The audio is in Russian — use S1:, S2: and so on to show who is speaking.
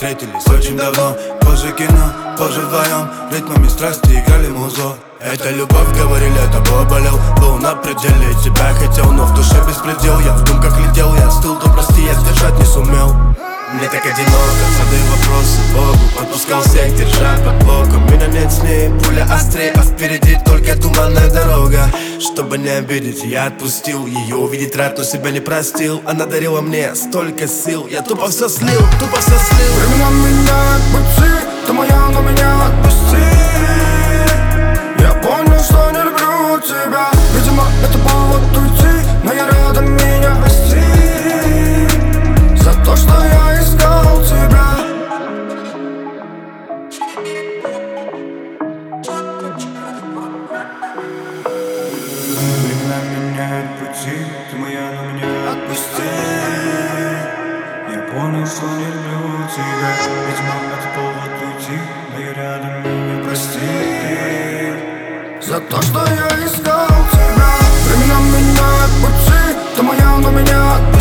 S1: встретились очень давно. Позже кино, позже вдвоем, ритмами страсти играли музло. Это любовь, говорили, тобой болел. Был на пределе, тебя хотел, но в душе беспредел. Я в думках летел, я остыл, то прости, я сдержать не сумел. Мне так одиноко, задаю вопросы Богу. Отпускал всех, держа под боком. Меня нет с ней, пуля острее, а впереди только туманная дорога. Чтобы не обидеть, я отпустил ее. Увидеть рад, но себя не простил. Она дарила мне столько сил. Я тупо все слил, тупо все слил.
S2: Времена меняют пути, ты моя, но меня отпусти. Я понял, что не люблю тебя. Видимо, это повод уйти, но я рядом, меня прости. За то, что я искал тебя.
S3: Времена меняют пути, ты моя, но меня отпусти. Я понял, что не люблю тебя. Видимо, это повод уйти, но я рядом, меня прости.
S2: За то, что я искал тебя. Времена меняют пути, ты моя, но меня отпусти.